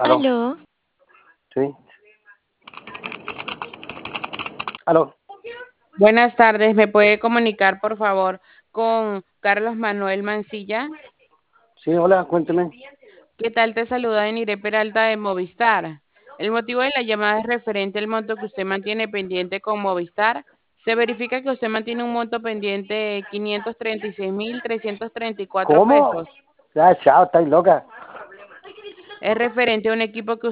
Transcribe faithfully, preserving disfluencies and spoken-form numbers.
Aló, Aló, sí. Aló, Buenas tardes, ¿me puede comunicar por favor con Carlos Manuel Mancilla? sí, hola, cuénteme. ¿Qué tal? Te saluda Eniré Peralta de Movistar. El motivo de la llamada es referente al monto que usted mantiene pendiente con Movistar. Se verifica que usted mantiene un monto pendiente de quinientos treinta y seis mil trescientos treinta y cuatro ¿Cómo? pesos. Ya, chao, estáis loca. Es referente a un equipo que